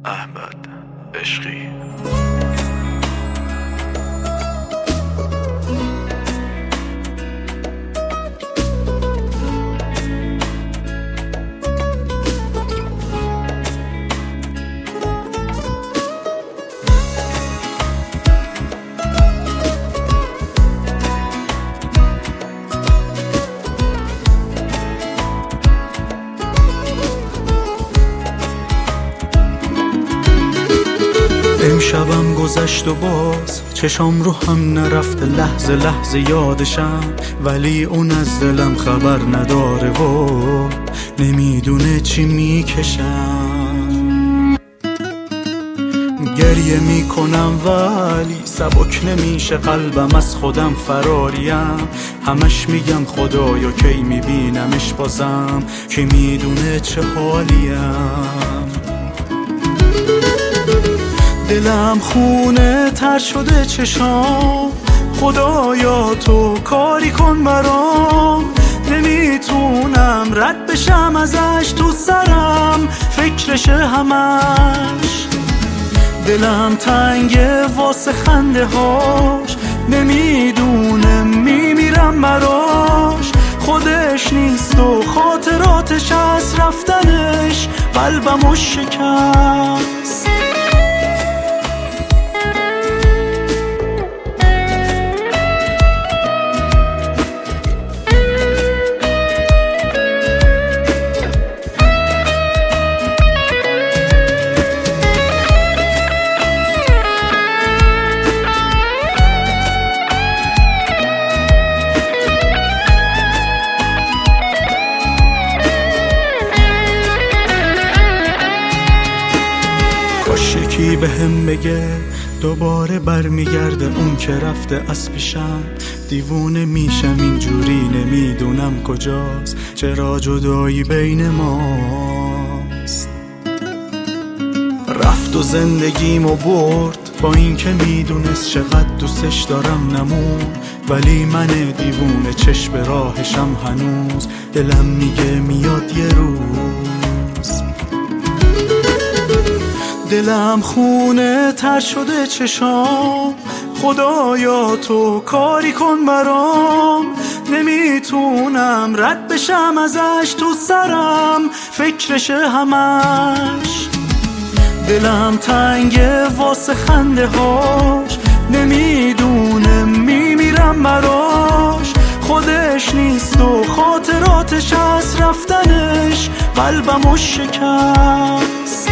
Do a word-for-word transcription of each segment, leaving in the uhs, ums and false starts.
احمد عشقی. امشبم گذشت و باز چشام رو هم نرفته، لحظه لحظه یادشم، ولی اون از دلم خبر نداره و نمیدونه چی میکشم. گریه میکنم ولی سبک نمیشه قلبم، از خودم فراریم، همش میگم خدایا کی میبینمش بازم، که میدونه چه حالیم. دلم خونه تر شده چشام، خدایا تو کاری کن برام، نمیتونم رد بشم ازش، تو سرم فکرشه همش. دلم تنگه واسه خنده هاش، نمیدونه میمیرم براش، خودش نیست و خاطراتش از رفتنش قلبمو شکست. یکی به هم بگه دوباره برمیگرده اون که رفته از پیشم، دیوونه میشم اینجوری نمیدونم کجاست، چرا جدایی بین ماست. رفت و زندگیمو برد با این که میدونست چقدر دوستش دارم نمون، ولی من دیوونه چشم راهشم هنوز، دلم میگه میاد یه روز. دلم خونه تر شده چشام، خدایا تو کاری کن برام، نمیتونم رد بشم ازش، تو سرم فکرشه همش. دلم تنگه واسه خنده هاش، نمیدونه میمیرم براش، خودش نیست و خاطراتش از رفتنش قلبمو شکست.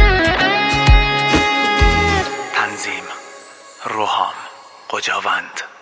روحان قجاوند.